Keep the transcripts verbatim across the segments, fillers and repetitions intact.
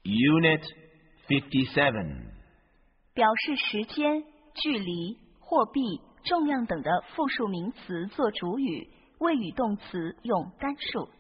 Unit fifty-seven. 表示时间、距离、货币、重量等的复数名词做主语，谓语动词用单数。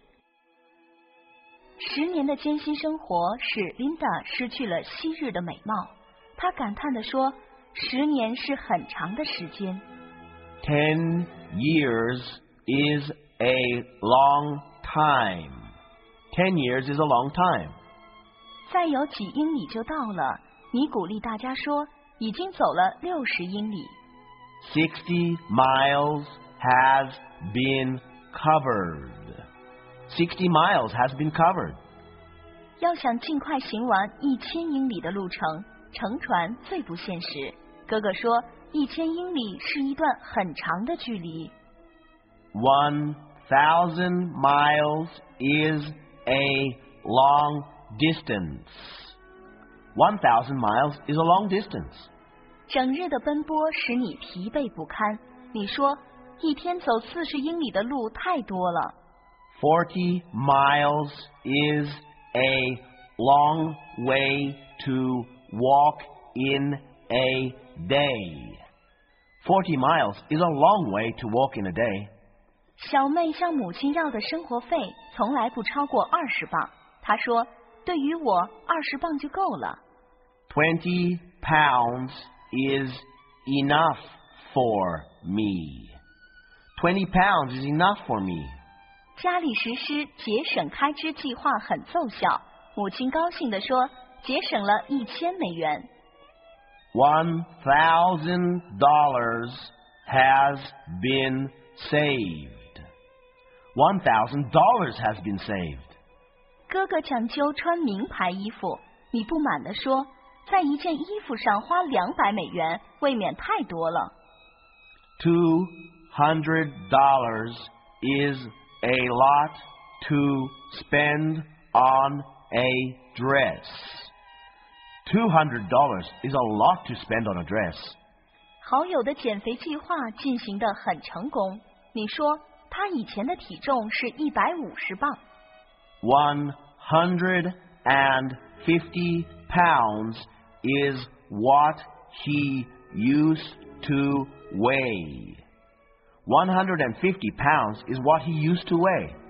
十年的艰辛生活使 Linda 失去了昔日的美貌，她感叹地说：十年是很长的时间。 Ten years is a long time. Ten years is a long time. 再有几英里就到了，你鼓励大家说，已经走了六十英里。 Sixty miles has been covered. Sixty miles has been covered. 要想尽快行完一千英里的路程，乘船最不现实。哥哥说，一千英里是一段很长的距离。 One thousand miles is a long distance. One thousand miles is a long distance. 整日的奔波使你疲惫不堪。你说，一天走四十英里的路太多了。 Forty miles is a long way to walk in a day. Forty miles is a long way to walk in a day. 小妹向母亲要的生活费从来不超过二十磅。她说，对于我，二十磅就够了。 Twenty pounds is enough for me. Twenty pounds is enough for me. 家里实施节省开支计划很奏效，母亲高兴地说，节省了一千美元。 One thousand dollars has been saved. One thousand dollars has been saved. 哥哥讲究穿名牌衣服，你不满地说，在一件衣服上花两百美元，未免太多了。 Two hundred dollars is a lot to spend on a dress. Two hundred dollars is a lot to spend on a dress. 好友的减肥计划进行得很成功。你说，他以前的体重是一百五十磅。 One hundred and fifty pounds is what he used to weigh. One hundred and fifty pounds is what he used to weigh.